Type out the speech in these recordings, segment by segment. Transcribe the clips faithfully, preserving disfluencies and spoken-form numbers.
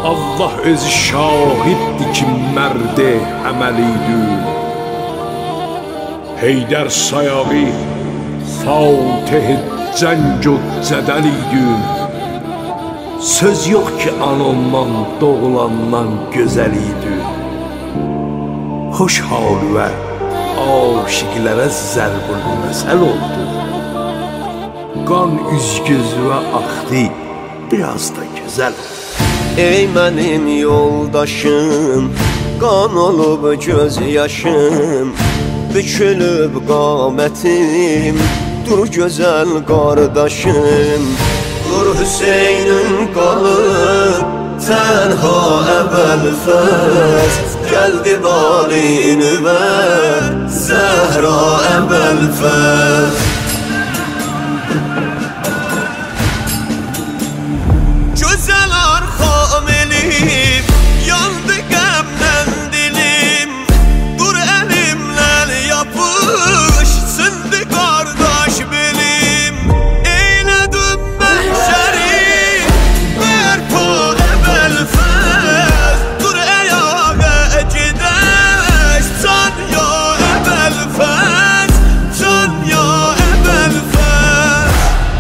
Allah özü şahiddir ki mərdi əməlidir. Heydər sayağı Fatih-i cəng o cədəl idi. Söz yox ki anamdan doğulandan gözəl idi. Xoş hal və aşiqlərə zərbül məsəl oldu. Qan üz-gözünə axdı, biraz da gözəl oldu. Ey mənim yoldaşım, qan olub göz yaşım, bükülüb qamətim, dur gözəl qardaşım. Dur Hüseynin qalıb tənha əvvəl-fəz, gəldi balini və Zəhra əvvəl-fəz. Gözəl arxam elim, yandı qəmdən dilim, dur əlimlə yapış, sındı qardaş belim. Eylədim məhşəri, bərpa əvvəl-fəz, dur əyağa gedək, can ya əvvəl-fəz, can ya əvvəl-fəz.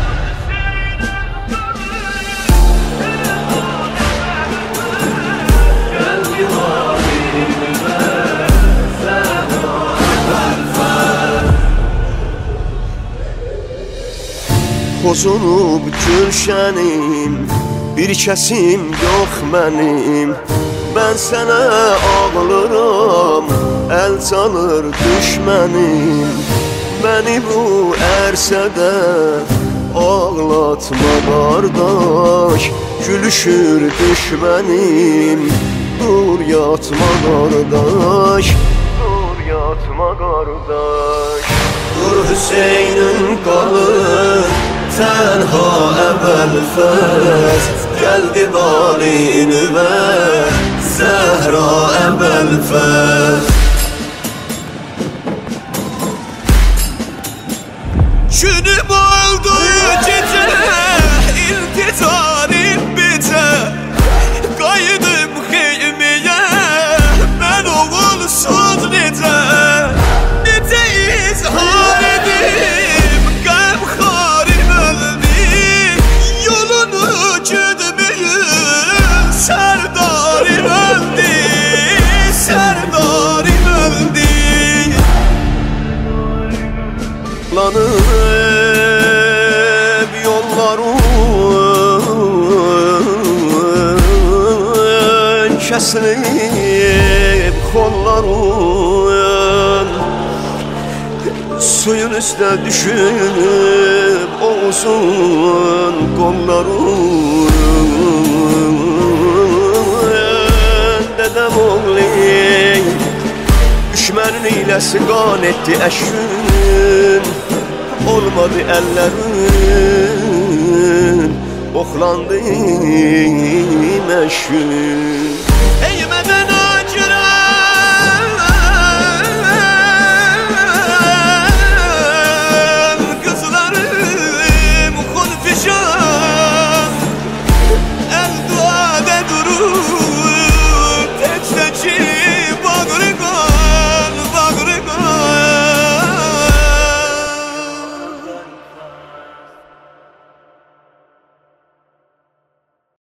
Pozunub gülşənim, bir kəsim yox mənim. Mən sənə ağlıram, əl çalır düşmənim. Məni bu ərsədə ağlatma qardaş, gülüşür düşmənim. Dur yatma qardaş, dur yatma qardaş. Dur Hüseynin qalır tənha əvvəl-fəz, gəldi balini və Zəhra əvvəl-fəz. Günüm oldu gecə, ilticarim bizə, qayıdım xeymiyə, mən oğulsuz necə, necə izhar edim, qəmxarim öldü, yolunu güdməyim, sərdarim öldü, sərdarim öldü. Lanıb yolların, kəsilib xolların, suyun üstə düşüb olsun qolların. Dədəm oğlu düşmənin iləsi qan etdi əşkün, olmadı əllərin, oxlandı məşkün. Ey